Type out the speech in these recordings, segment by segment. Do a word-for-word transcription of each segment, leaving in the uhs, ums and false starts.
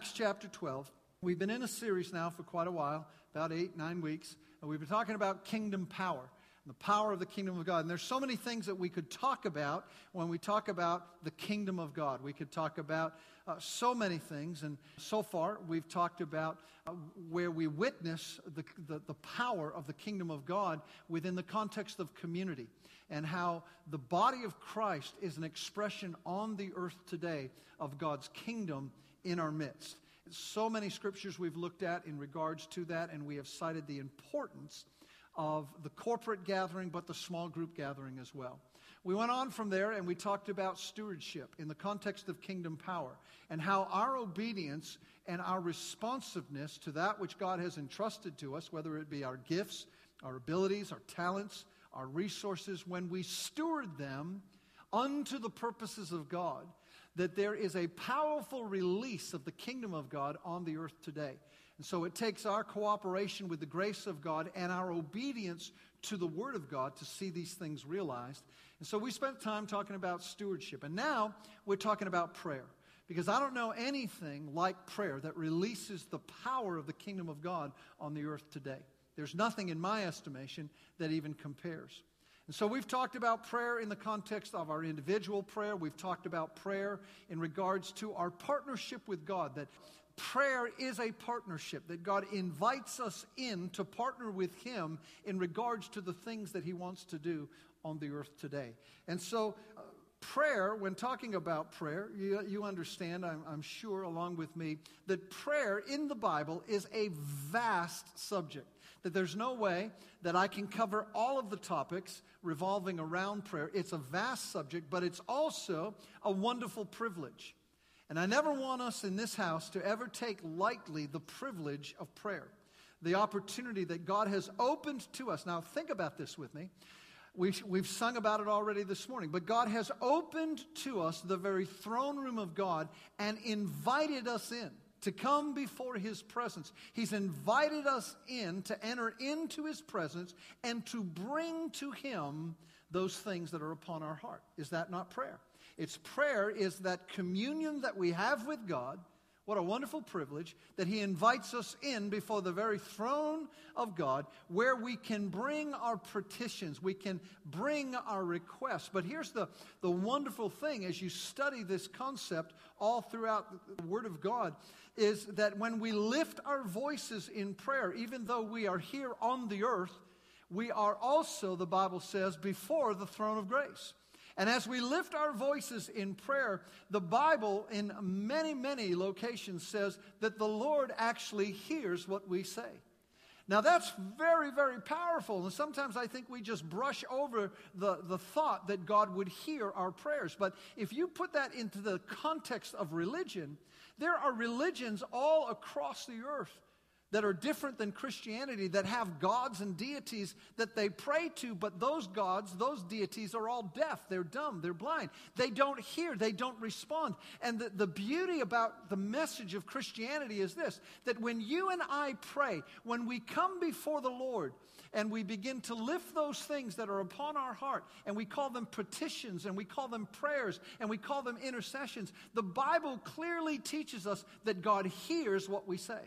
Acts chapter twelve. We've been in a series now for quite a while, about eight, nine weeks, and we've been talking about kingdom power, and the power of the kingdom of God. And there's so many things that we could talk about when we talk about the kingdom of God. We could talk about uh, so many things, and so far we've talked about uh, where we witness the, the, the power of the kingdom of God within the context of community, and how the body of Christ is an expression on the earth today of God's kingdom in our midst. So many scriptures we've looked at in regards to that, and we have cited the importance of the corporate gathering, but the small group gathering as well. We went on from there and we talked about stewardship in the context of kingdom power, and how our obedience and our responsiveness to that which God has entrusted to us, whether it be our gifts, our abilities, our talents, our resources, when we steward them unto the purposes of God, that there is a powerful release of the kingdom of God on the earth today. And so it takes our cooperation with the grace of God and our obedience to the Word of God to see these things realized. And so we spent time talking about stewardship. And now we're talking about prayer. Because I don't know anything like prayer that releases the power of the kingdom of God on the earth today. There's nothing in my estimation that even compares. And so we've talked about prayer in the context of our individual prayer. We've talked about prayer in regards to our partnership with God, that prayer is a partnership, that God invites us in to partner with Him in regards to the things that He wants to do on the earth today. And so uh, prayer, when talking about prayer, you, you understand, I'm, I'm sure, along with me, that prayer in the Bible is a vast subject. That there's no way that I can cover all of the topics revolving around prayer. It's a vast subject, but it's also a wonderful privilege. And I never want us in this house to ever take lightly the privilege of prayer, the opportunity that God has opened to us. Now, think about this with me. We've, we've sung about it already this morning, but God has opened to us the very throne room of God and invited us in to come before His presence. He's invited us in to enter into His presence and to bring to Him those things that are upon our heart. Is that not prayer? It's prayer is that communion that we have with God. What a wonderful privilege that He invites us in before the very throne of God, where we can bring our petitions, we can bring our requests. But here's the, the wonderful thing as you study this concept all throughout the Word of God, is that when we lift our voices in prayer, even though we are here on the earth, we are also, the Bible says, before the throne of grace. And as we lift our voices in prayer, the Bible in many, many locations says that the Lord actually hears what we say. Now that's very, very powerful. And sometimes I think we just brush over the, the thought that God would hear our prayers. But if you put that into the context of religion, there are religions all across the earth that are different than Christianity, that have gods and deities that they pray to, but those gods, those deities are all deaf, they're dumb, they're blind. They don't hear, they don't respond. And the, the beauty about the message of Christianity is this, that when you and I pray, when we come before the Lord, and we begin to lift those things that are upon our heart, and we call them petitions, and we call them prayers, and we call them intercessions, the Bible clearly teaches us that God hears what we say.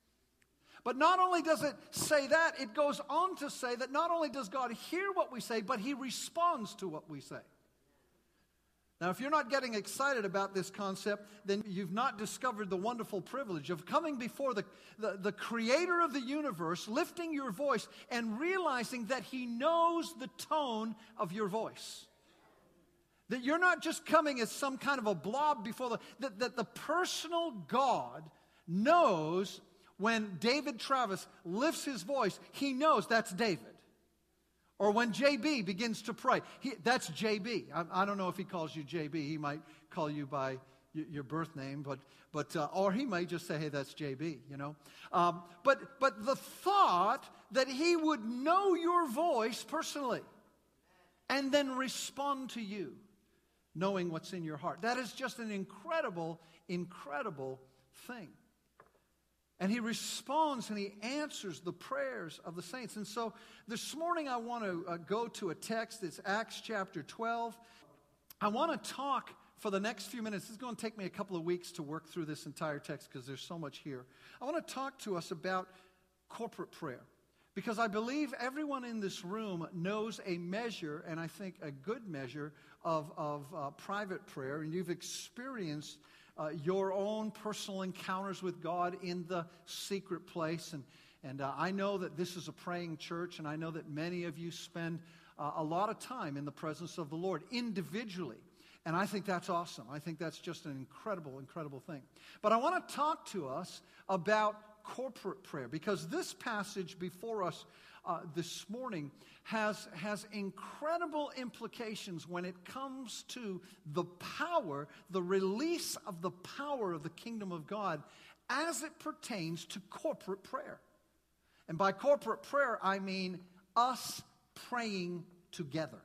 But not only does it say that, it goes on to say that not only does God hear what we say, but He responds to what we say. Now, if you're not getting excited about this concept, then you've not discovered the wonderful privilege of coming before the, the, the Creator of the universe, lifting your voice, and realizing that He knows the tone of your voice. That you're not just coming as some kind of a blob before the... That, that the personal God knows. When David Travis lifts his voice, he knows that's David. Or when J B begins to pray, he, that's J B. I, I don't know if he calls you J B. He might call you by y- your birth name, but but uh, or he may just say, "Hey, that's J B." You know. Um, but but the thought that He would know your voice personally, and then respond to you, knowing what's in your heart, that is just an incredible, incredible thing. And He responds and He answers the prayers of the saints. And so this morning I want to uh, go to a text. It's Acts chapter twelve. I want to talk for the next few minutes, it's going to take me a couple of weeks to work through this entire text because there's so much here. I want to talk to us about corporate prayer because I believe everyone in this room knows a measure, and I think a good measure, of, of uh, private prayer, and you've experienced uh, your own personal encounters with God in the secret place. And, and uh, I know that this is a praying church, and I know that many of you spend uh, a lot of time in the presence of the Lord individually. And I think that's awesome. I think that's just an incredible, incredible thing. But I want to talk to us about corporate prayer because this passage before us uh, this morning has, has incredible implications when it comes to the power, the release of the power of the kingdom of God as it pertains to corporate prayer. And by corporate prayer, I mean us praying together.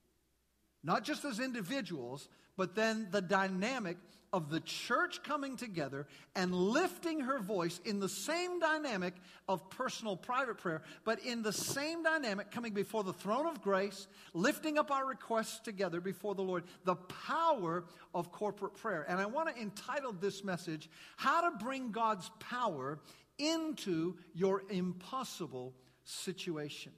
Not just as individuals, but then the dynamic of the church coming together and lifting her voice in the same dynamic of personal private prayer, but in the same dynamic coming before the throne of grace, lifting up our requests together before the Lord, the power of corporate prayer. And I want to entitle this message, How to Bring God's Power into Your Impossible Situation.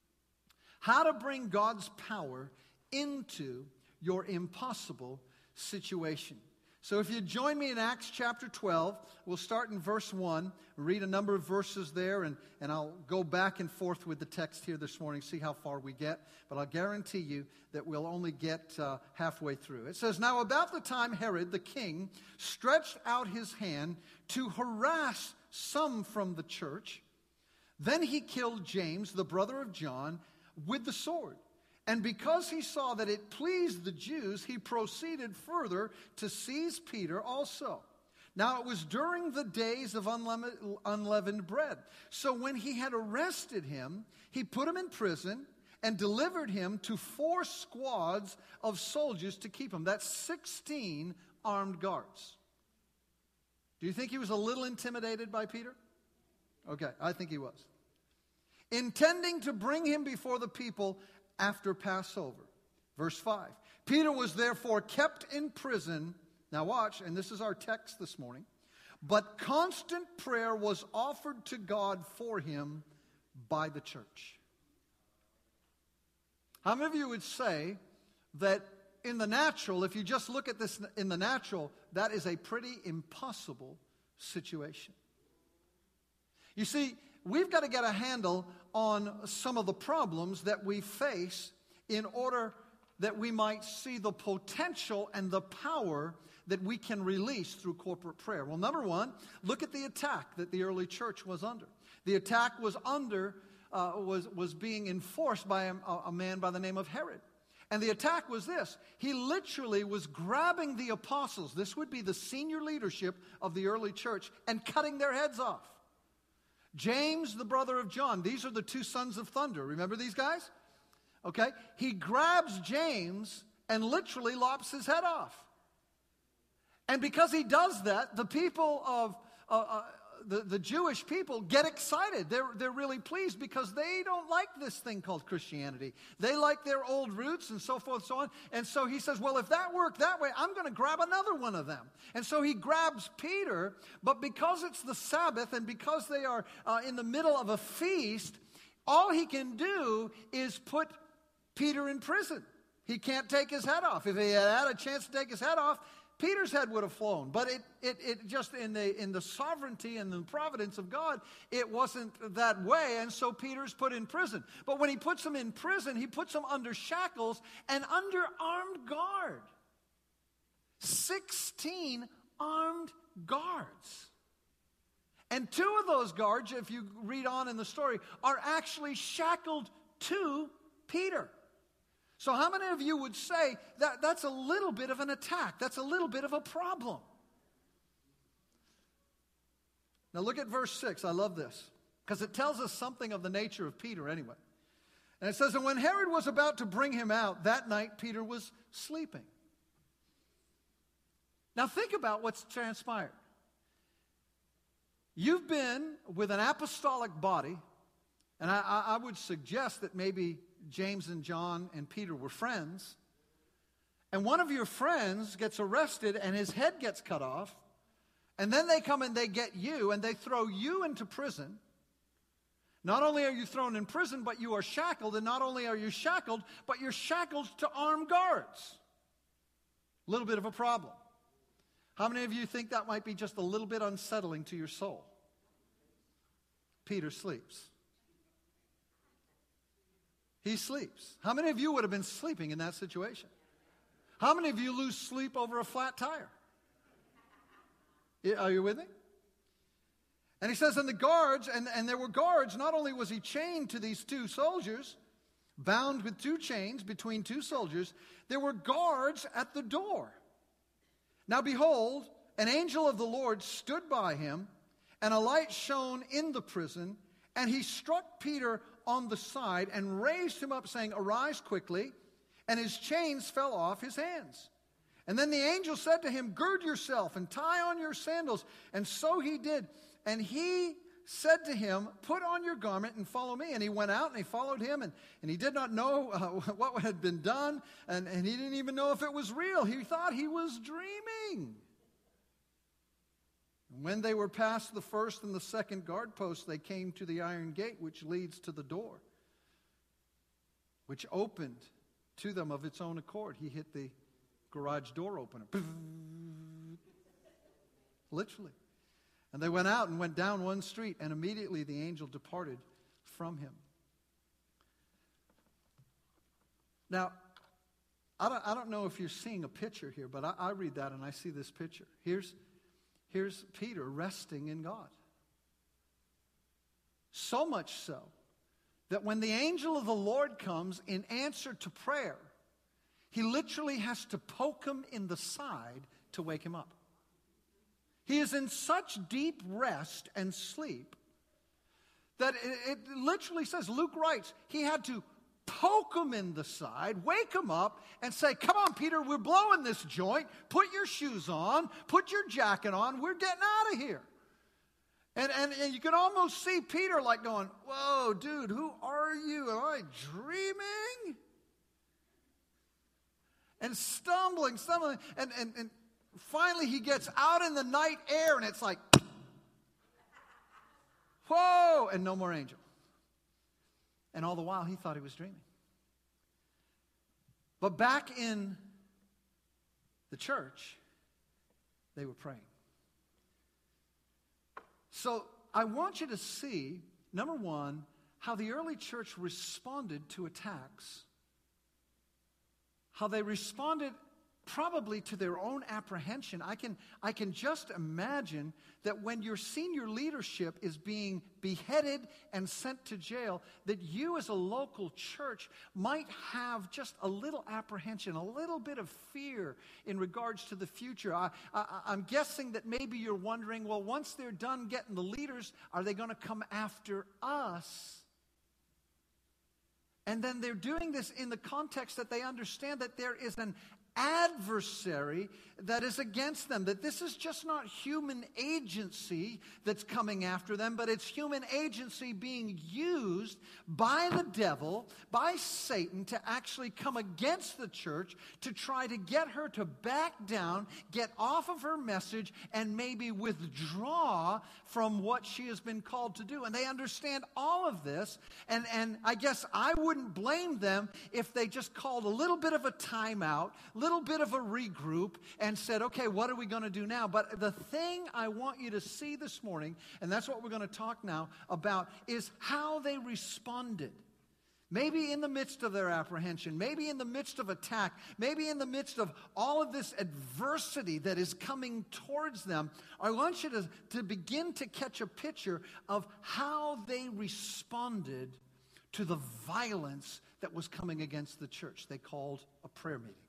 How to bring God's power into your impossible situation. So if you join me in Acts chapter twelve, we'll start in verse one, read a number of verses there, and, and I'll go back and forth with the text here this morning, see how far we get. But I'll guarantee you that we'll only get uh, halfway through. It says, Now about the time Herod the king stretched out his hand to harass some from the church, then he killed James, the brother of John, with the sword. And because he saw that it pleased the Jews, he proceeded further to seize Peter also. Now it was during the days of unleavened bread. So when he had arrested him, he put him in prison and delivered him to four squads of soldiers to keep him. That's sixteen armed guards. Do you think he was a little intimidated by Peter? Okay, I think he was. Intending to bring him before the people after Passover. Verse five. Peter was therefore kept in prison. Now watch, and this is our text this morning. But constant prayer was offered to God for him by the church. How many of you would say that in the natural, if you just look at this in the natural, that is a pretty impossible situation? You see, we've got to get a handle on some of the problems that we face in order that we might see the potential and the power that we can release through corporate prayer. Well, number one, look at the attack that the early church was under. The attack was under, uh, was, was being enforced by a, a man by the name of Herod. And the attack was this. He literally was grabbing the apostles, this would be the senior leadership of the early church, and cutting their heads off. James, the brother of John, these are the two sons of thunder. Remember these guys? Okay? He grabs James and literally lops his head off. And because he does that, the people of, uh, uh, the, the Jewish people get excited. They're, they're really pleased because they don't like this thing called Christianity. They like their old roots and so forth and so on. And so he says, well, if that worked that way, I'm going to grab another one of them. And so he grabs Peter, but because it's the Sabbath and because they are uh, in the middle of a feast, all he can do is put Peter in prison. He can't take his head off. If he had had a chance to take his head off, Peter's head would have flown, but it, it, it just in the, in the sovereignty and the providence of God, it wasn't that way, and so Peter's put in prison. But when he puts him in prison, he puts him under shackles and under armed guard. Sixteen armed guards. And two of those guards, if you read on in the story, are actually shackled to Peter. So how many of you would say that that's a little bit of an attack? That's a little bit of a problem. Now look at verse six. I love this because it tells us something of the nature of Peter anyway. And it says, and when Herod was about to bring him out, that night Peter was sleeping. Now think about what's transpired. You've been with an apostolic body, and I, I, I would suggest that maybe James and John and Peter were friends. and one of your friends gets arrested and his head gets cut off, and then they come and they get you and they throw you into prison, not only are you thrown in prison, but you are shackled, and not only are you shackled, but you're shackled to armed guards. A little bit of a problem. How many of you think that might be just a little bit unsettling to your soul? Peter sleeps. He sleeps. How many of you would have been sleeping in that situation? How many of you lose sleep over a flat tire? Are you with me? And he says, and the guards, and, and there were guards, not only was he chained to these two soldiers, bound with two chains between two soldiers, there were guards at the door. Now behold, an angel of the Lord stood by him, and a light shone in the prison, and he struck Peter on the side and raised him up, saying, arise quickly, and his chains fell off his hands. And then the angel said to him, gird yourself and tie on your sandals. And so he did. And he said to him, put on your garment and follow me. And he went out and he followed him. And, and he did not know uh, what had been done. And, and he didn't even know if it was real. He thought he was dreaming. And when they were past the first and the second guard posts, they came to the iron gate which leads to the door, which opened to them of its own accord. He hit the garage door opener. Literally. And they went out and went down one street, and immediately the angel departed from him. Now, I don't, I don't know if you're seeing a picture here, but I, I read that and I see this picture. Here's, here's Peter resting in God. So much so that when the angel of the Lord comes in answer to prayer, he literally has to poke him in the side to wake him up. He is in such deep rest and sleep that it, it literally says, Luke writes, he had to poke him in the side, wake him up, and say, come on, Peter, we're blowing this joint. Put your shoes on. Put your jacket on. We're getting out of here. And, and, and you can almost see Peter like going, whoa, dude, who are you? Am I dreaming? And stumbling, stumbling, and, and, and finally, he gets out in the night air, and it's like, whoa, and no more angel. And all the while, he thought he was dreaming. But back in the church, they were praying. So I want you to see, number one, how the early church responded to attacks. How they responded probably to their own apprehension. I can, I can just imagine that when your senior leadership is being beheaded and sent to jail, that you as a local church might have just a little apprehension, a little bit of fear in regards to the future. I, I, I'm guessing that maybe you're wondering, well, once they're done getting the leaders, are they going to come after us? And then they're doing this in the context that they understand that there is an adversary that is against them, that this is just not human agency that's coming after them, but it's human agency being used by the devil, by Satan, to actually come against the church, to try to get her to back down, get off of her message, and maybe withdraw from what she has been called to do. And they understand all of this, and, and I guess I wouldn't blame them if they just called a little bit of a timeout, little bit of a regroup, and said, okay, what are we going to do now? But the thing I want you to see this morning, and that's what we're going to talk now about, is how they responded. Maybe in the midst of their apprehension, maybe in the midst of attack, maybe in the midst of all of this adversity that is coming towards them, I want you to, to begin to catch a picture of how they responded to the violence that was coming against the church. They called a prayer meeting.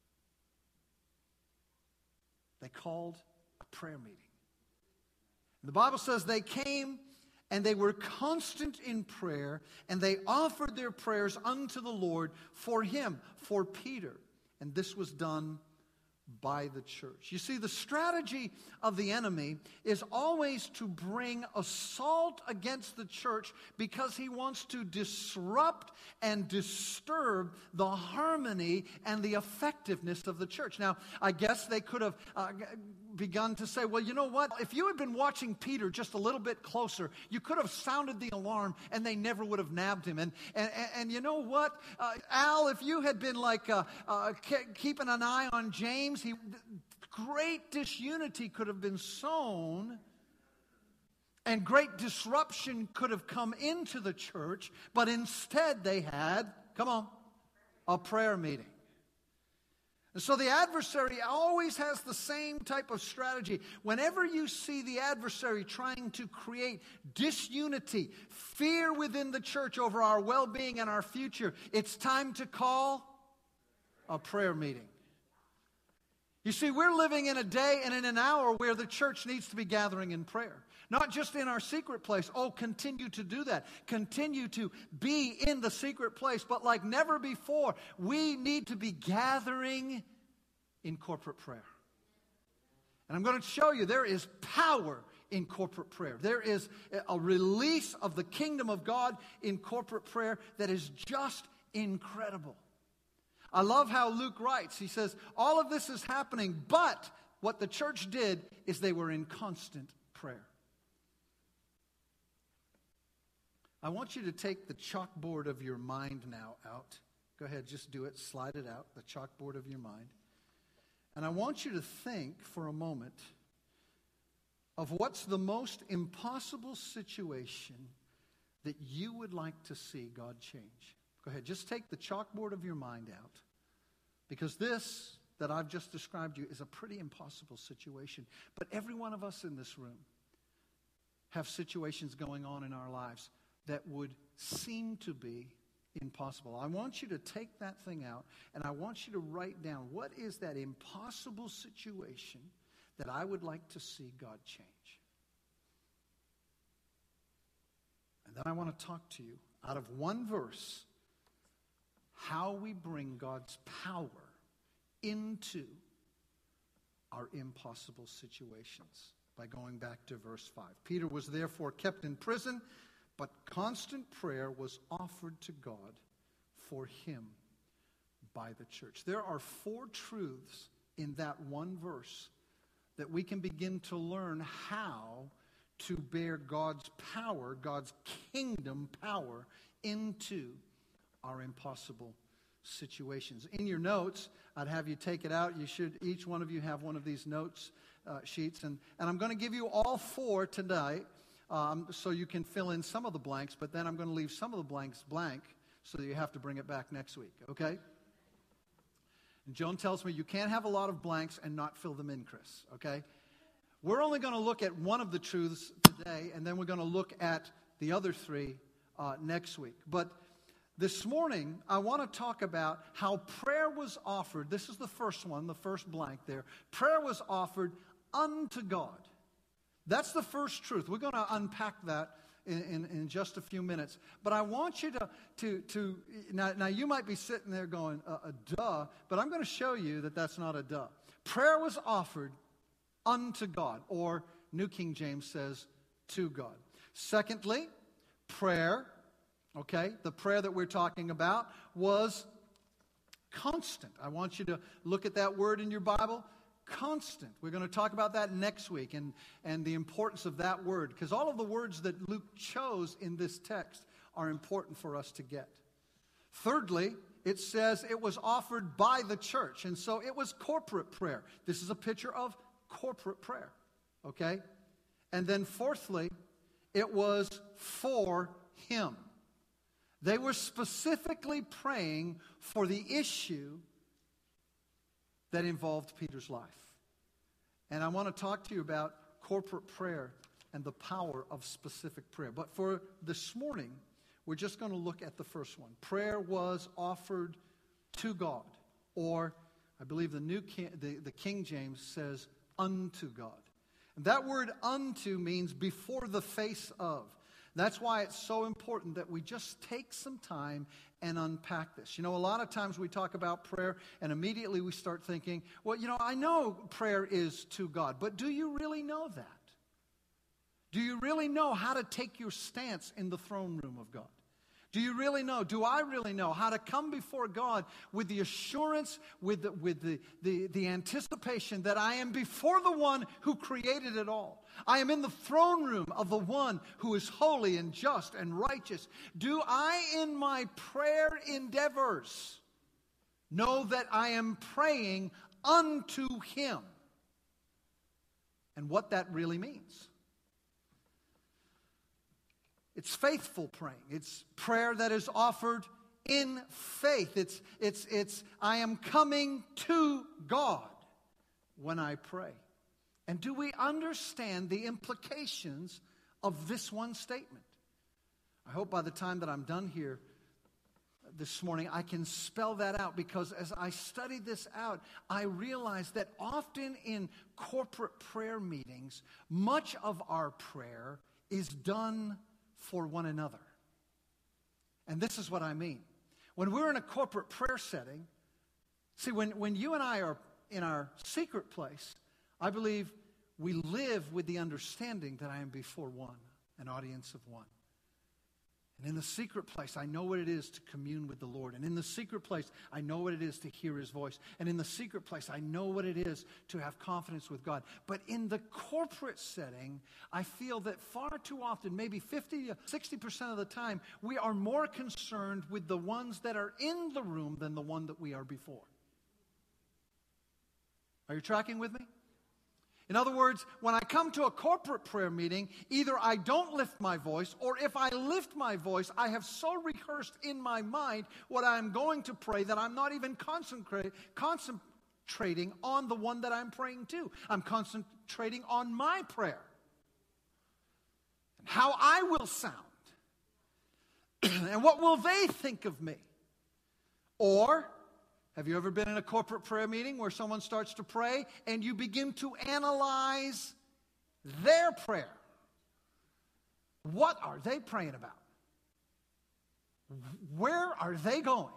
They called a prayer meeting. And the Bible says they came and they were constant in prayer, and they offered their prayers unto the Lord for him, for Peter. And this was done by the church. You see, the strategy of the enemy is always to bring assault against the church because he wants to disrupt and disturb the harmony and the effectiveness of the church. Now, I guess they could have uh, begun to say, well, you know what? If you had been watching Peter just a little bit closer, you could have sounded the alarm and they never would have nabbed him. And and, and you know what? Uh, Al, if you had been like uh, uh, ke- keeping an eye on James, he, great disunity could have been sown and great disruption could have come into the church, but instead they had, come on, a prayer meeting. And so the adversary always has the same type of strategy. Whenever you see the adversary trying to create disunity, fear within the church over our well-being and our future, it's time to call a prayer meeting. You see, we're living in a day and in an hour where the church needs to be gathering in prayer. Not just in our secret place. Oh, continue to do that. Continue to be in the secret place. But like never before, we need to be gathering in corporate prayer. And I'm going to show you there is power in corporate prayer. There is a release of the kingdom of God in corporate prayer that is just incredible. I love how Luke writes. He says, all of this is happening, but what the church did is they were in constant prayer. I want you to take the chalkboard of your mind now out. Go ahead, just do it. Slide it out, the chalkboard of your mind. And I want you to think for a moment of what's the most impossible situation that you would like to see God change. Go ahead, just take the chalkboard of your mind out. Because this that I've just described to you is a pretty impossible situation. But every one of us in this room have situations going on in our lives that would seem to be impossible. I want you to take that thing out and I want you to write down, what is that impossible situation that I would like to see God change? And then I want to talk to you out of one verse, how we bring God's power into our impossible situations by going back to verse five. Peter was therefore kept in prison, but constant prayer was offered to God for him by the church. There are four truths in that one verse that we can begin to learn how to bear God's power, God's kingdom power, into our impossible situations. In your notes, I'd have you take it out. You should, each one of you have one of these notes uh, sheets. And, and I'm going to give you all four tonight um, so you can fill in some of the blanks, but then I'm going to leave some of the blanks blank so that you have to bring it back next week, okay? And Joan tells me you can't have a lot of blanks and not fill them in, Chris, okay? We're only going to look at one of the truths today, and then we're going to look at the other three uh, next week. But this morning, I want to talk about how prayer was offered. This is the first one, the first blank there. Prayer was offered unto God. That's the first truth. We're going to unpack that in, in, in just a few minutes. But I want you to, to, to now, now you might be sitting there going, uh, a duh, but I'm going to show you that that's not a duh. Prayer was offered unto God, or New King James says, to God. Secondly, prayer, okay, the prayer that we're talking about was constant. I want you to look at that word in your Bible, constant. We're going to talk about that next week and, and the importance of that word, because all of the words that Luke chose in this text are important for us to get. Thirdly, it says it was offered by the church, and so it was corporate prayer. This is a picture of corporate prayer, okay? And then fourthly, it was for him. They were specifically praying for the issue that involved Peter's life. And I want to talk to you about corporate prayer and the power of specific prayer. But for this morning, we're just going to look at the first one. Prayer was offered to God, or I believe the New King, the, the King James says unto God. And that word unto means before the face of. That's why it's so important that we just take some time and unpack this. You know, a lot of times we talk about prayer and immediately we start thinking, well, you know, I know prayer is to God, but do you really know that? Do you really know how to take your stance in the throne room of God? Do you really know, do I really know how to come before God with the assurance, with the, with the, the, the anticipation that I am before the one who created it all? I am in the throne room of the one who is holy and just and righteous. Do I, in my prayer endeavors, know that I am praying unto Him? And what that really means. It's faithful praying. It's prayer that is offered in faith. It's, it's, it's, I am coming to God when I pray. And do we understand the implications of this one statement? I hope by the time that I'm done here this morning, I can spell that out, because as I studied this out, I realized that often in corporate prayer meetings, much of our prayer is done for one another. And this is what I mean. When we're in a corporate prayer setting, see, when, when you and I are in our secret place, I believe we live with the understanding that I am before one, an audience of one. And in the secret place, I know what it is to commune with the Lord. And in the secret place, I know what it is to hear His voice. And in the secret place, I know what it is to have confidence with God. But in the corporate setting, I feel that far too often, maybe fifty, sixty percent of the time, we are more concerned with the ones that are in the room than the one that we are before. Are you tracking with me? In other words, when I come to a corporate prayer meeting, either I don't lift my voice, or if I lift my voice, I have so rehearsed in my mind what I'm going to pray that I'm not even concentrate, concentrating on the one that I'm praying to. I'm concentrating on my prayer and how I will sound and what will they think of me. Or, have you ever been in a corporate prayer meeting where someone starts to pray and you begin to analyze their prayer? What are they praying about? Where are they going?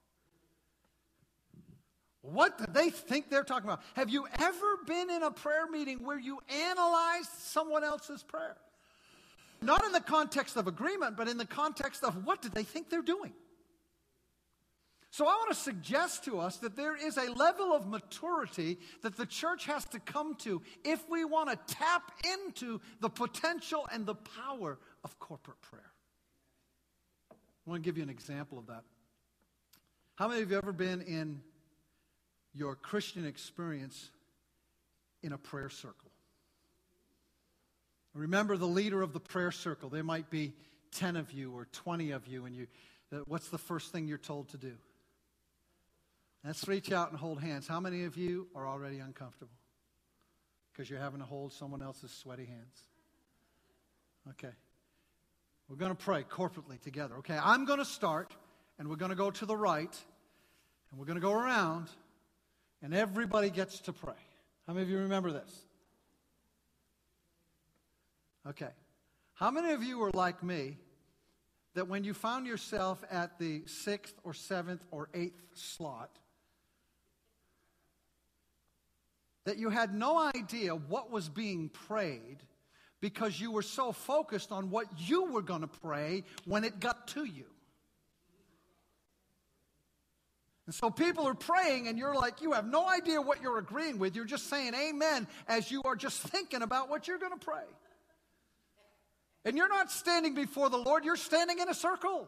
What do they think they're talking about? Have you ever been in a prayer meeting where you analyzed someone else's prayer? Not in the context of agreement, but in the context of what do they think they're doing? So I want to suggest to us that there is a level of maturity that the church has to come to if we want to tap into the potential and the power of corporate prayer. I want to give you an example of that. How many of you have ever been in your Christian experience in a prayer circle? Remember the leader of the prayer circle. There might be ten of you or twenty of you, and you, what's the first thing you're told to do? Let's reach out and hold hands. How many of you are already uncomfortable because you're having to hold someone else's sweaty hands? Okay. We're going to pray corporately together. Okay, I'm going to start, and we're going to go to the right, and we're going to go around, and everybody gets to pray. How many of you remember this? Okay. How many of you are like me, that when you found yourself at the sixth or seventh or eighth slot, that you had no idea what was being prayed because you were so focused on what you were going to pray when it got to you? And so people are praying and you're like, you have no idea what you're agreeing with. You're just saying amen as you are just thinking about what you're going to pray. And you're not standing before the Lord, you're standing in a circle.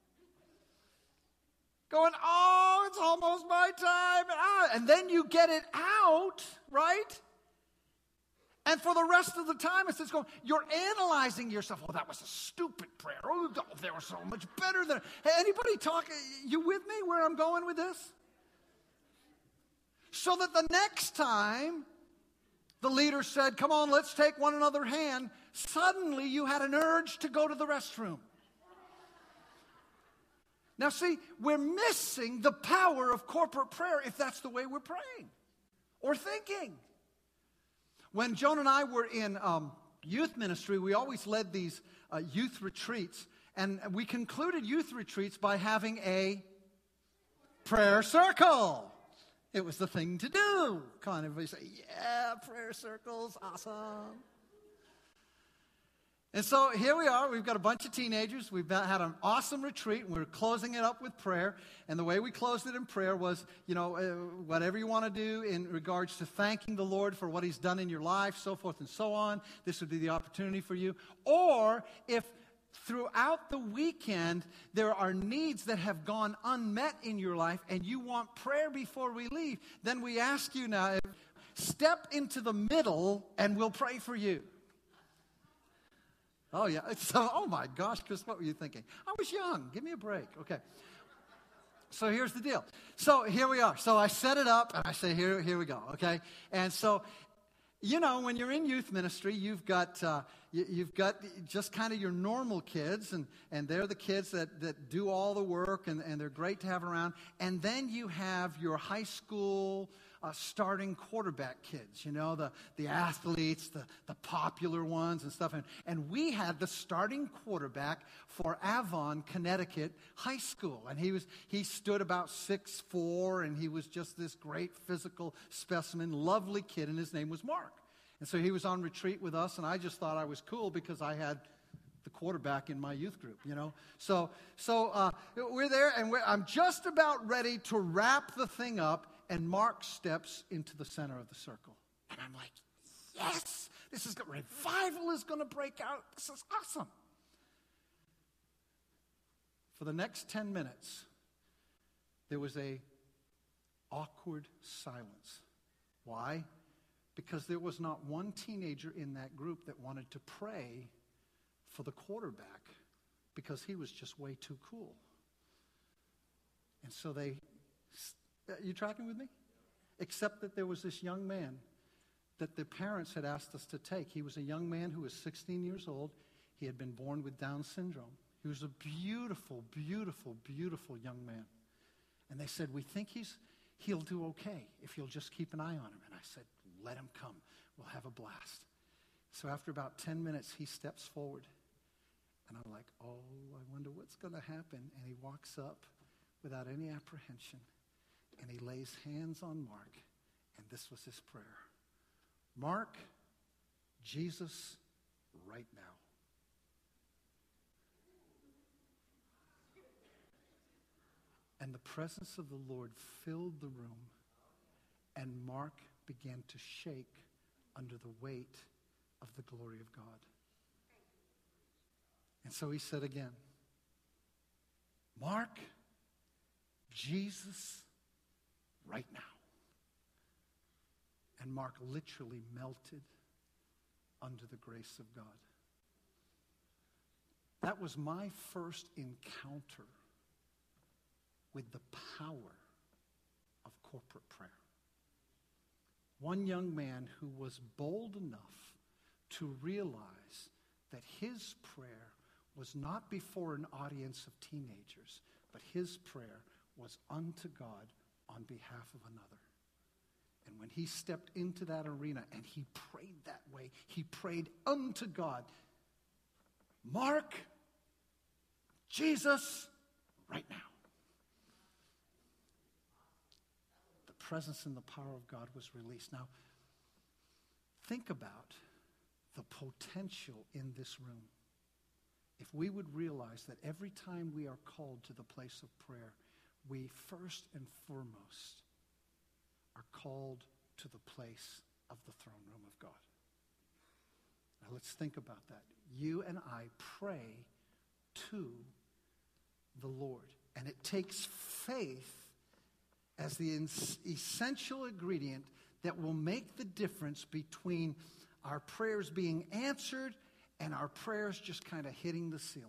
Going, oh, it's almost my time. Ah. And then you get it out, right? And for the rest of the time, it's just going, you're analyzing yourself. Oh, that was a stupid prayer. Oh, they were so much better than... Hey, anybody talk? You with me where I'm going with this? So that the next time the leader said, come on, let's take one another's hand, suddenly you had an urge to go to the restroom. Now see, we're missing the power of corporate prayer if that's the way we're praying or thinking. When Joan and I were in um, youth ministry, we always led these uh, youth retreats. And we concluded youth retreats by having a prayer circle. It was the thing to do. Come on, everybody say, yeah, prayer circles, awesome. And so here we are. We've got a bunch of teenagers. We've had an awesome retreat. We're closing it up with prayer. And the way we closed it in prayer was, you know, uh, whatever you want to do in regards to thanking the Lord for what he's done in your life, so forth and so on. This would be the opportunity for you. Or if throughout the weekend there are needs that have gone unmet in your life and you want prayer before we leave, then we ask you now, step into the middle and we'll pray for you. Oh, yeah. So, oh, my gosh, Chris, what were you thinking? I was young. Give me a break. Okay. So here's the deal. So here we are. So I set it up, and I say, here, here we go, okay? And so, you know, when you're in youth ministry, you've got uh, you, you've got just kind of your normal kids, and, and they're the kids that, that do all the work, and, and they're great to have around. And then you have your high school Uh, starting quarterback kids, you know, the, the athletes, the, the popular ones and stuff. And, and we had the starting quarterback for Avon, Connecticut High School. And he was he stood about six foot four, and he was just this great physical specimen, lovely kid, and his name was Mark. And so he was on retreat with us, and I just thought I was cool because I had the quarterback in my youth group, you know. So so uh, we're there, and we're, I'm just about ready to wrap the thing up. And Mark steps into the center of the circle. And I'm like, yes, this is good. Revival is going to break out. This is awesome. For the next ten minutes, there was a awkward silence. Why? Because there was not one teenager in that group that wanted to pray for the quarterback because he was just way too cool. And so they... Are you tracking with me? Except that there was this young man that the parents had asked us to take. He was a young man who was sixteen years old. He had been born with Down syndrome. He was a beautiful, beautiful, beautiful young man. And they said, we think he's he'll do okay if you'll just keep an eye on him. And I said, let him come. We'll have a blast. So after about ten minutes, he steps forward. And I'm like, oh, I wonder what's going to happen. And he walks up without any apprehension. And he lays hands on Mark, and this was his prayer. Mark, Jesus, right now. And the presence of the Lord filled the room, and Mark began to shake under the weight of the glory of God. And so he said again, Mark, Jesus, right now. And Mark literally melted under the grace of God. That was my first encounter with the power of corporate prayer. One young man who was bold enough to realize that his prayer was not before an audience of teenagers, but his prayer was unto God on behalf of another. And when he stepped into that arena and he prayed that way, he prayed unto God, Mark, Jesus, right now. The presence and the power of God was released. Now, think about the potential in this room. If we would realize that every time we are called to the place of prayer, we first and foremost are called to the place of the throne room of God. Now let's think about that. You and I pray to the Lord. And it takes faith as the essential ingredient that will make the difference between our prayers being answered and our prayers just kind of hitting the ceiling.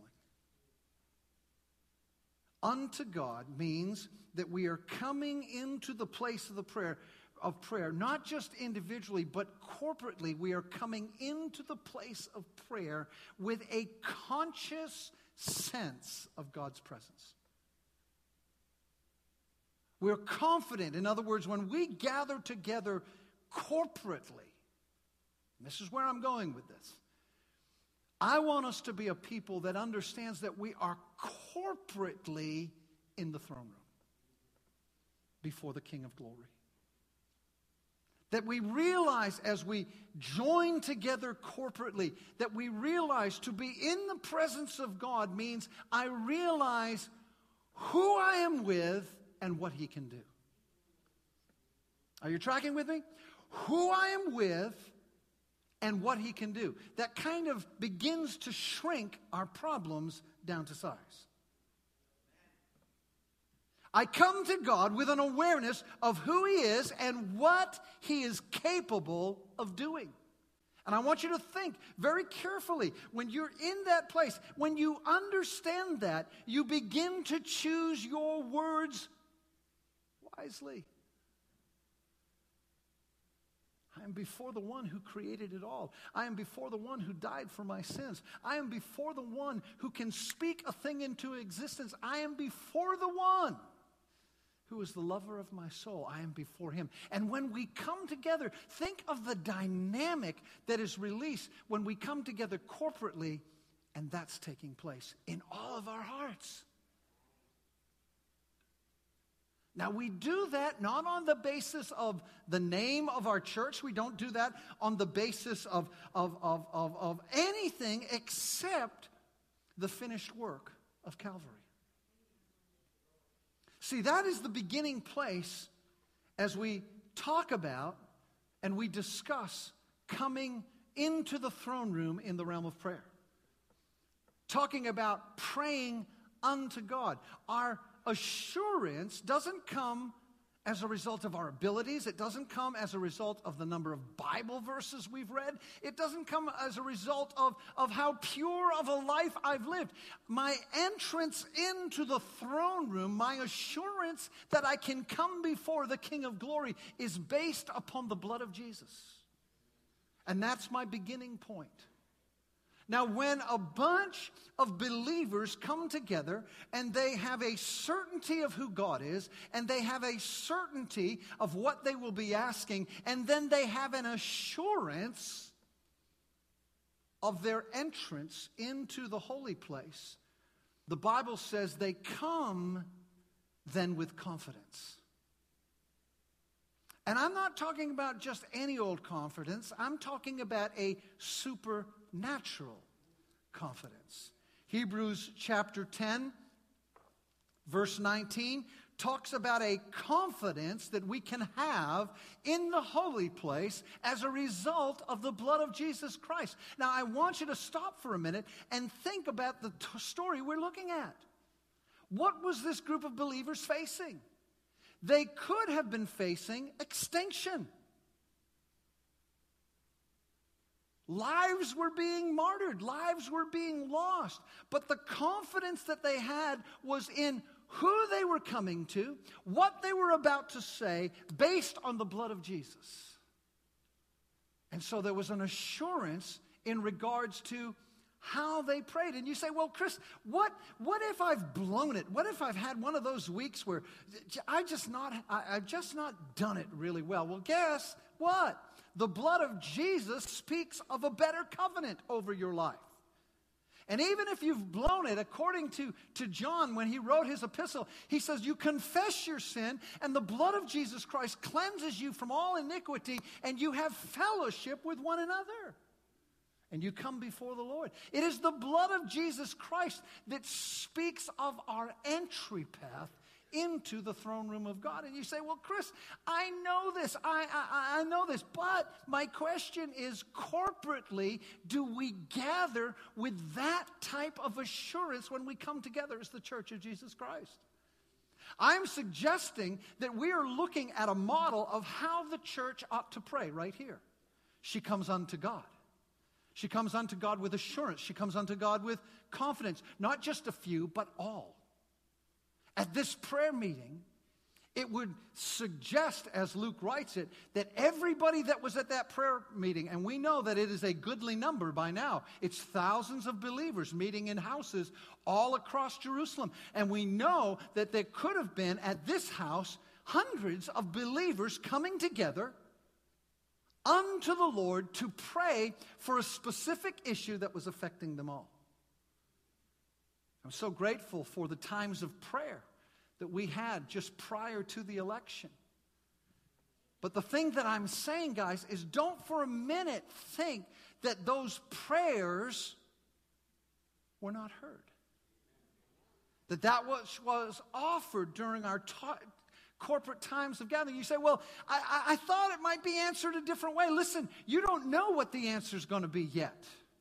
Unto God means that we are coming into the place of the prayer of prayer, not just individually, but corporately. We are coming into the place of prayer with a conscious sense of God's presence. We're confident. In other words, when we gather together corporately, and this is where I'm going with this, I want us to be a people that understands that we are corporately in the throne room before the King of Glory. That we realize as we join together corporately, that we realize to be in the presence of God means I realize who I am with and what He can do. Are you tracking with me? Who I am with and what He can do. That kind of begins to shrink our problems down to size. I come to God with an awareness of who He is and what He is capable of doing. And I want you to think very carefully when you're in that place, when you understand that, you begin to choose your words wisely. I am before the one who created it all. I am before the one who died for my sins. I am before the one who can speak a thing into existence. I am before the one who is the lover of my soul. I am before Him. And when we come together, think of the dynamic that is released when we come together corporately, and that's taking place in all of our hearts. Now, we do that not on the basis of the name of our church. We don't do that on the basis of, of, of, of, of anything except the finished work of Calvary. See, that is the beginning place as we talk about and we discuss coming into the throne room in the realm of prayer. Talking about praying unto God. Our assurance doesn't come as a result of our abilities. It doesn't come as a result of the number of Bible verses we've read. It doesn't come as a result of, of how pure of a life I've lived. My entrance into the throne room, my assurance that I can come before the King of Glory is based upon the blood of Jesus. And that's my beginning point. Now, when a bunch of believers come together and they have a certainty of who God is, and they have a certainty of what they will be asking, and then they have an assurance of their entrance into the holy place, the Bible says they come then with confidence. And I'm not talking about just any old confidence. I'm talking about a supernatural confidence. Hebrews chapter ten, verse nineteen, talks about a confidence that we can have in the holy place as a result of the blood of Jesus Christ. Now, I want you to stop for a minute and think about the t- story we're looking at. What was this group of believers facing? They could have been facing extinction. Lives were being martyred. Lives were being lost. But the confidence that they had was in who they were coming to, what they were about to say, based on the blood of Jesus. And so there was an assurance in regards to how they prayed. And you say, well, Chris, what, what if I've blown it? What if I've had one of those weeks where I just not, I, I've just not done it really well? Well, guess what? The blood of Jesus speaks of a better covenant over your life. And even if you've blown it, according to, to John, when he wrote his epistle, he says, you confess your sin, and the blood of Jesus Christ cleanses you from all iniquity, and you have fellowship with one another. And you come before the Lord. It is the blood of Jesus Christ that speaks of our entry path into the throne room of God. And you say, well, Chris, I know this. I, I, I know this. But my question is, corporately, do we gather with that type of assurance when we come together as the church of Jesus Christ? I'm suggesting that we are looking at a model of how the church ought to pray right here. She comes unto God. She comes unto God with assurance. She comes unto God with confidence. Not just a few, but all. At this prayer meeting, it would suggest, as Luke writes it, that everybody that was at that prayer meeting, and we know that it is a goodly number by now. It's thousands of believers meeting in houses all across Jerusalem. And we know that there could have been at this house hundreds of believers coming together unto the Lord to pray for a specific issue that was affecting them all. I'm so grateful for the times of prayer that we had just prior to the election. But the thing that I'm saying, guys, is don't for a minute think that those prayers were not heard. That that was, was offered during our ta- corporate times of gathering. You say, well, I, I, I thought it might be answered a different way. Listen, you don't know what the answer is going to be yet.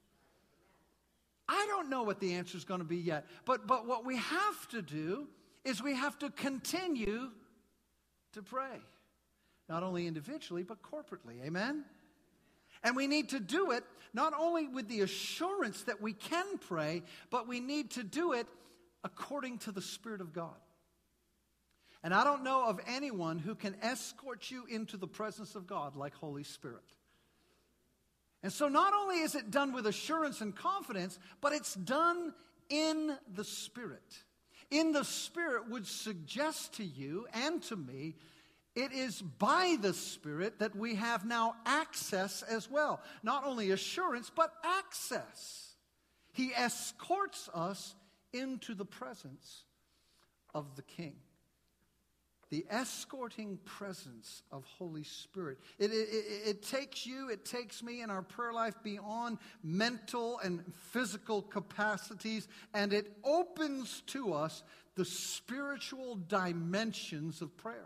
I don't know what the answer is going to be yet. But, but what we have to do is we have to continue to pray. Not only individually, but corporately. Amen? And we need to do it not only with the assurance that we can pray, but we need to do it according to the Spirit of God. And I don't know of anyone who can escort you into the presence of God like Holy Spirit. And so not only is it done with assurance and confidence, but it's done in the Spirit. In the Spirit would suggest to you and to me, it is by the Spirit that we have now access as well. Not only assurance, but access. He escorts us into the presence of the King. The escorting presence of Holy Spirit. It, it, it, it takes you, it takes me in our prayer life beyond mental and physical capacities, and it opens to us the spiritual dimensions of prayer.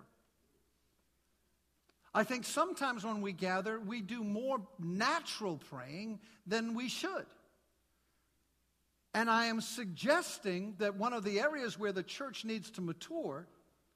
I think sometimes when we gather, we do more natural praying than we should. And I am suggesting that one of the areas where the church needs to mature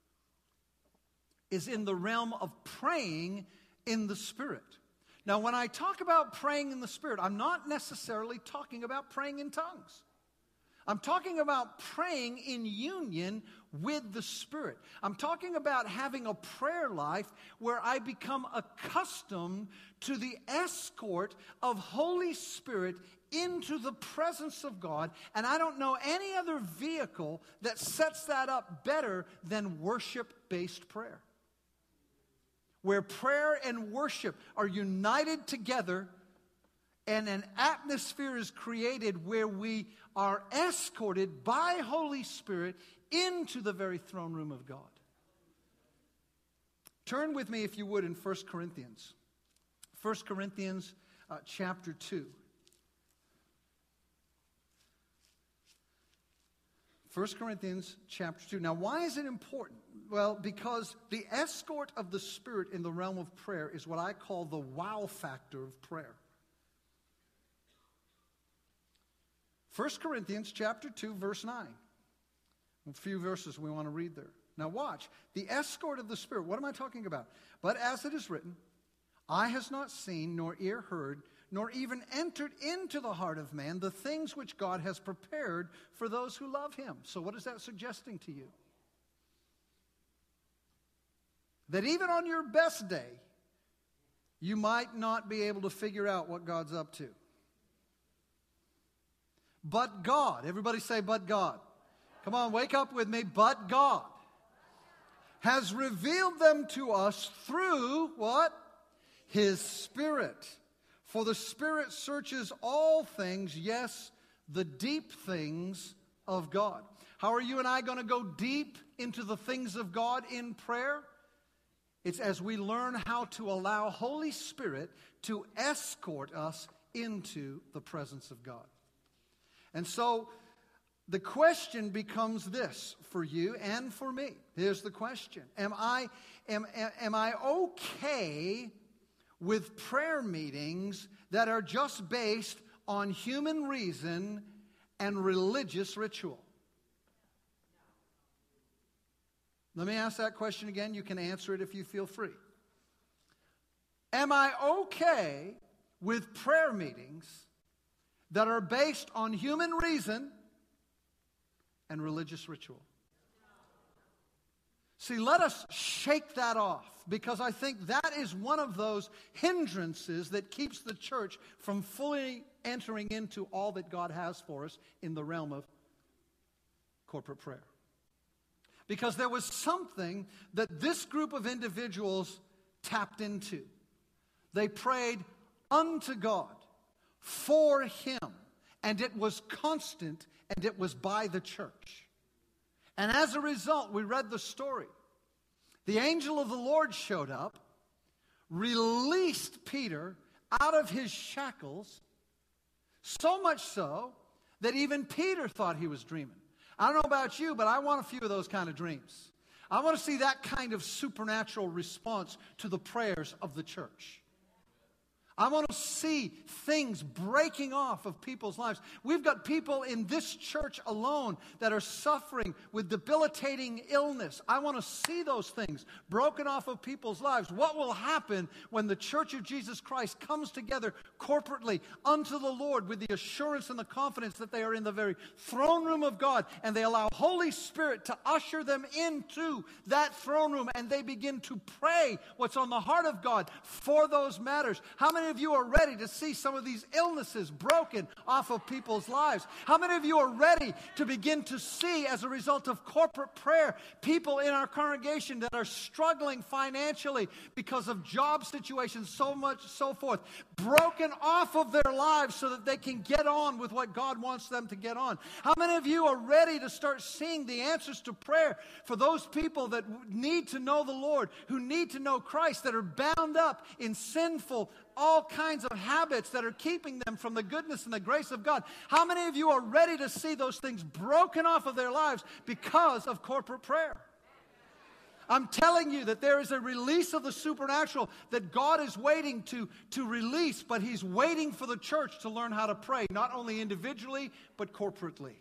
is in the realm of praying in the Spirit. Now, when I talk about praying in the Spirit, I'm not necessarily talking about praying in tongues. I'm talking about praying in union with the Spirit. I'm talking about having a prayer life where I become accustomed to the escort of Holy Spirit into the presence of God. And I don't know any other vehicle that sets that up better than worship-based prayer. Where prayer and worship are united together and an atmosphere is created where we are escorted by Holy Spirit into the very throne room of God. Turn with me, if you would, in First Corinthians. First Corinthians uh, chapter two. First Corinthians chapter two. Now, why is it important? Well, because the escort of the Spirit in the realm of prayer is what I call the wow factor of prayer. First Corinthians chapter two, verse nine. A few verses we want to read there. Now watch. The escort of the Spirit. What am I talking about? But as it is written, eye has not seen, nor ear heard, nor even entered into the heart of man the things which God has prepared for those who love him. So what is that suggesting to you? That even on your best day, you might not be able to figure out what God's up to. But God, everybody say, but God. Come on, wake up with me. But God has revealed them to us through what? His Spirit. For the Spirit searches all things, yes, the deep things of God. How are you and I going to go deep into the things of God in prayer? It's as we learn how to allow Holy Spirit to escort us into the presence of God. And so the question becomes this for you and for me. Here's the question. Am I, am, am I okay with prayer meetings that are just based on human reason and religious ritual? Let me ask that question again. You can answer it if you feel free. Am I okay with prayer meetings that are based on human reason and religious ritual? See, let us shake that off, because I think that is one of those hindrances that keeps the church from fully entering into all that God has for us in the realm of corporate prayer. Because there was something that this group of individuals tapped into. They prayed unto God for him, and it was constant, and it was by the church. And as a result, we read the story. The angel of the Lord showed up, released Peter out of his shackles, so much so that even Peter thought he was dreaming. I don't know about you, but I want a few of those kind of dreams. I want to see that kind of supernatural response to the prayers of the church. I want to see things breaking off of people's lives. We've got people in this church alone that are suffering with debilitating illness. I want to see those things broken off of people's lives. What will happen when the Church of Jesus Christ comes together corporately unto the Lord with the assurance and the confidence that they are in the very throne room of God, and they allow Holy Spirit to usher them into that throne room, and they begin to pray what's on the heart of God for those matters? How many of you are ready to see some of these illnesses broken off of people's lives? How many of you are ready to begin to see, as a result of corporate prayer, people in our congregation that are struggling financially because of job situations, so much, so forth, broken off of their lives so that they can get on with what God wants them to get on? How many of you are ready to start seeing the answers to prayer for those people that need to know the Lord, who need to know Christ, that are bound up in sinful, all kinds of habits that are keeping them from the goodness and the grace of God? How many of you are ready to see those things broken off of their lives because of corporate prayer? I'm telling you that there is a release of the supernatural that God is waiting to, to release, but He's waiting for the church to learn how to pray, not only individually, but corporately.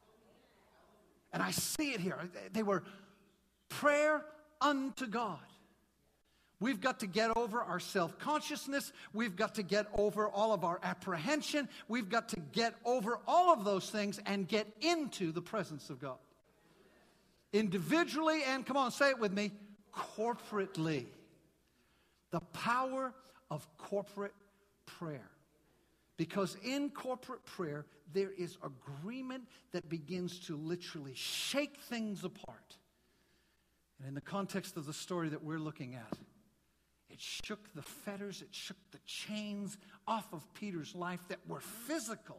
And I see it here. They were prayer unto God. We've got to get over our self-consciousness. We've got to get over all of our apprehension. We've got to get over all of those things and get into the presence of God. Individually and, come on, say it with me, corporately. The power of corporate prayer. Because in corporate prayer, there is agreement that begins to literally shake things apart. And in the context of the story that we're looking at, it shook the fetters, it shook the chains off of Peter's life that were physical,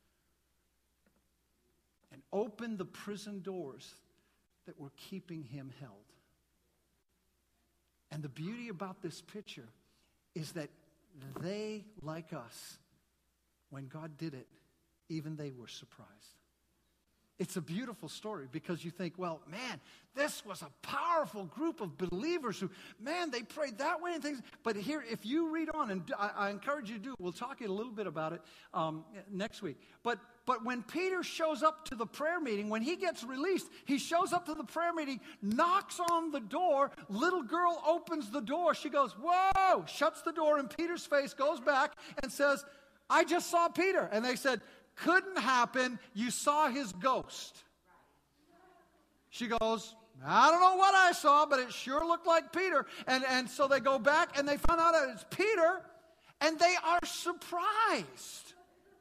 and opened the prison doors that were keeping him held. And the beauty about this picture is that they, like us, when God did it, even they were surprised. It's a beautiful story because you think, well, man, this was a powerful group of believers who, man, they prayed that way and things. But here, if you read on, and I, I encourage you to do, we'll talk a little bit about it um, next week. But but when Peter shows up to the prayer meeting, when he gets released, he shows up to the prayer meeting, knocks on the door, little girl opens the door. She goes, whoa, shuts the door in Peter's face, goes back and says, I just saw Peter. And they said, couldn't happen. You saw his ghost. She goes, I don't know what I saw, but it sure looked like Peter. And, and so they go back and they find out that it's Peter, and they are surprised.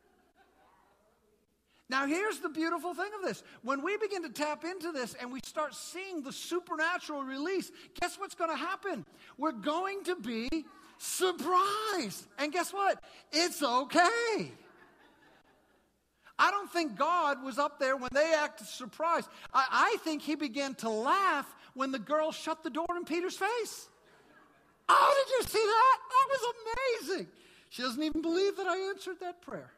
Now, here's the beautiful thing of this. When we begin to tap into this and we start seeing the supernatural release, guess what's going to happen? We're going to be surprised. And guess what? It's okay. I don't think God was up there when they acted surprised. I, I think he began to laugh when the girl shut the door in Peter's face. Oh, did you see that? That was amazing. She doesn't even believe that I answered that prayer.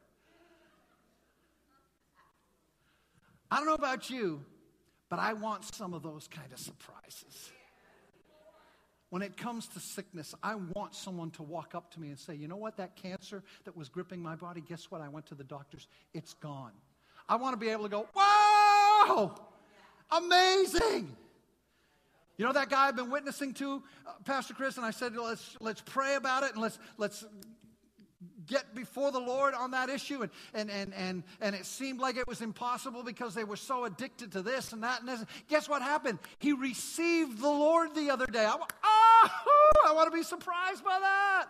I don't know about you, but I want some of those kind of surprises. When it comes to sickness, I want someone to walk up to me and say, you know what, that cancer that was gripping my body, guess what? I went to the doctors. It's gone. I want to be able to go, whoa, amazing. You know that guy I've been witnessing to, uh, Pastor Chris, and I said, let's let's pray about it and let's let's get before the Lord on that issue. And and and and and it seemed like it was impossible because they were so addicted to this and that and this. Guess what happened? He received the Lord the other day. I, oh, I want to be surprised by that.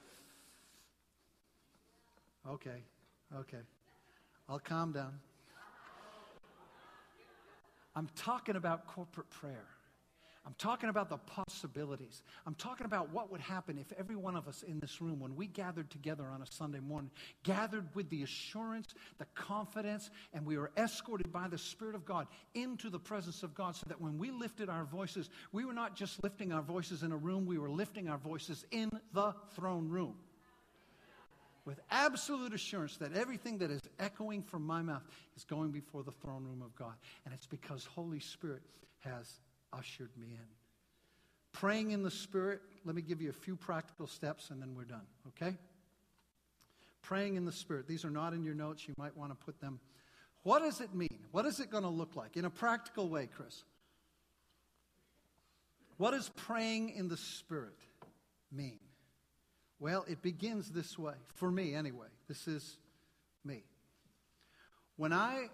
Okay, okay. I'll calm down. I'm talking about corporate prayer. I'm talking about the possibilities. I'm talking about what would happen if every one of us in this room, when we gathered together on a Sunday morning, gathered with the assurance, the confidence, and we were escorted by the Spirit of God into the presence of God, so that when we lifted our voices, we were not just lifting our voices in a room, we were lifting our voices in the throne room. With absolute assurance that everything that is echoing from my mouth is going before the throne room of God. And it's because Holy Spirit has ushered me in. Praying in the Spirit, let me give you a few practical steps and then we're done, okay? Praying in the Spirit. These are not in your notes. You might want to put them. What does it mean? What is it going to look like in a practical way, Chris? What does praying in the Spirit mean? Well, it begins this way. For me, anyway. This is me. When I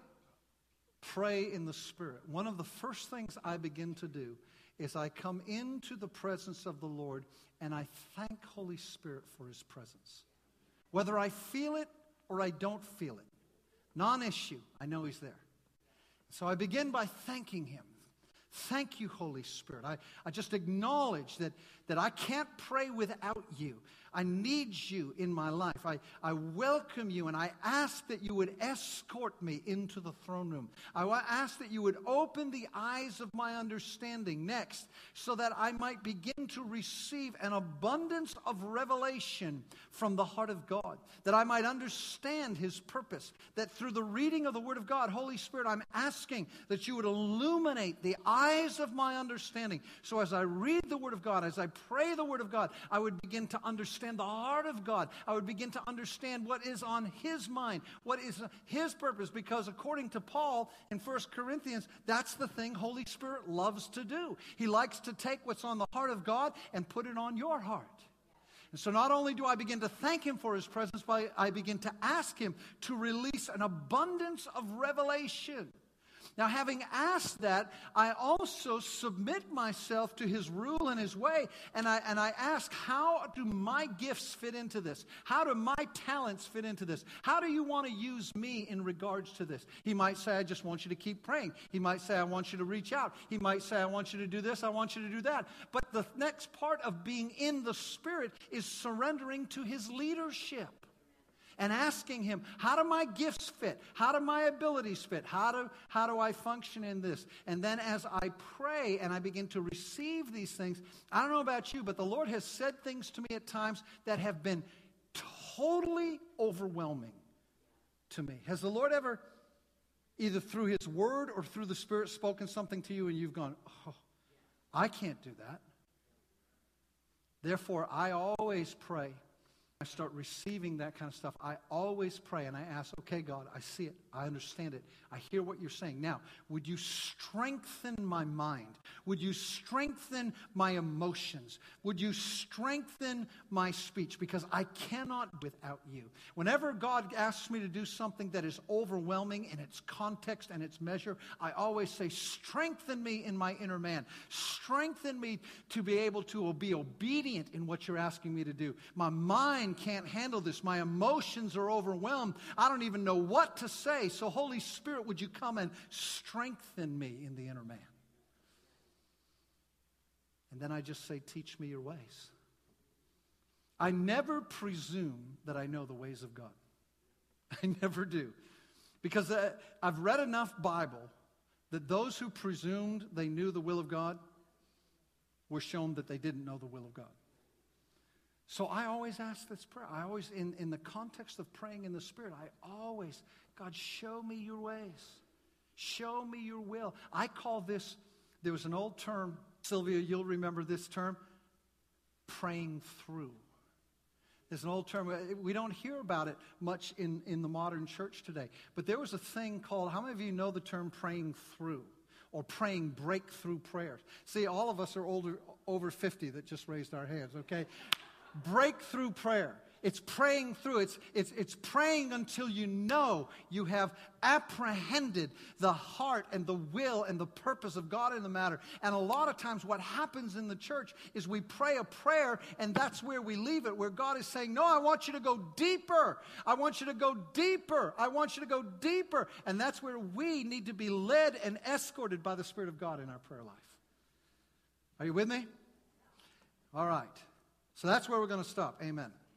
pray in the Spirit, one of the first things I begin to do is I come into the presence of the Lord and I thank Holy Spirit for His presence. Whether I feel it or I don't feel it. Non-issue. I know He's there. So I begin by thanking Him. Thank you, Holy Spirit. I, I just acknowledge that, that I can't pray without you. I need you in my life. I, I welcome you, and I ask that you would escort me into the throne room. I ask that you would open the eyes of my understanding next, so that I might begin to receive an abundance of revelation from the heart of God, that I might understand His purpose, that through the reading of the Word of God, Holy Spirit, I'm asking that you would illuminate the eyes of my understanding. So as I read the Word of God, as I pray the Word of God, I would begin to understand the heart of God. I would begin to understand what is on His mind, what is His purpose, because according to Paul in First Corinthians, that's the thing Holy Spirit loves to do. He likes to take what's on the heart of God and put it on your heart. And so not only do I begin to thank Him for His presence, but I begin to ask Him to release an abundance of revelation. Now, having asked that, I also submit myself to His rule and His way, and I, and I ask, how do my gifts fit into this? How do my talents fit into this? How do you want to use me in regards to this? He might say, I just want you to keep praying. He might say, I want you to reach out. He might say, I want you to do this, I want you to do that. But the next part of being in the Spirit is surrendering to His leadership. And asking Him, how do my gifts fit? How do my abilities fit? How do, how do I function in this? And then as I pray and I begin to receive these things, I don't know about you, but the Lord has said things to me at times that have been totally overwhelming to me. Has the Lord ever, either through His Word or through the Spirit, spoken something to you and you've gone, oh, I can't do that? Therefore, I always pray. I start receiving that kind of stuff. I always pray and I ask, okay, God, I see it. I understand it. I hear what you're saying. Now, would you strengthen my mind? Would you strengthen my emotions? Would you strengthen my speech? Because I cannot without you. Whenever God asks me to do something that is overwhelming in its context and its measure, I always say, strengthen me in my inner man. Strengthen me to be able to be obedient in what you're asking me to do. My mind can't handle this. My emotions are overwhelmed. I don't even know what to say. So Holy Spirit, would you come and strengthen me in the inner man? And then I just say, teach me your ways. I never presume that I know the ways of God. I never do. Because uh, I've read enough Bible that those who presumed they knew the will of God were shown that they didn't know the will of God. So I always ask this prayer. I always, in, in the context of praying in the Spirit, I always, God, show me your ways. Show me your will. I call this, there was an old term, Sylvia, you'll remember this term, praying through. There's an old term, we don't hear about it much in, in the modern church today. But there was a thing called, how many of you know the term praying through? Or praying breakthrough prayers. See, all of us are older, over fifty that just raised our hands, okay? Breakthrough prayer. It's praying through. It's, it's, it's praying until you know you have apprehended the heart and the will and the purpose of God in the matter. And a lot of times what happens in the church is we pray a prayer and that's where we leave it, where God is saying, no, I want you to go deeper. I want you to go deeper. I want you to go deeper. And that's where we need to be led and escorted by the Spirit of God in our prayer life. Are you with me? All right. So that's where we're going to stop. Amen.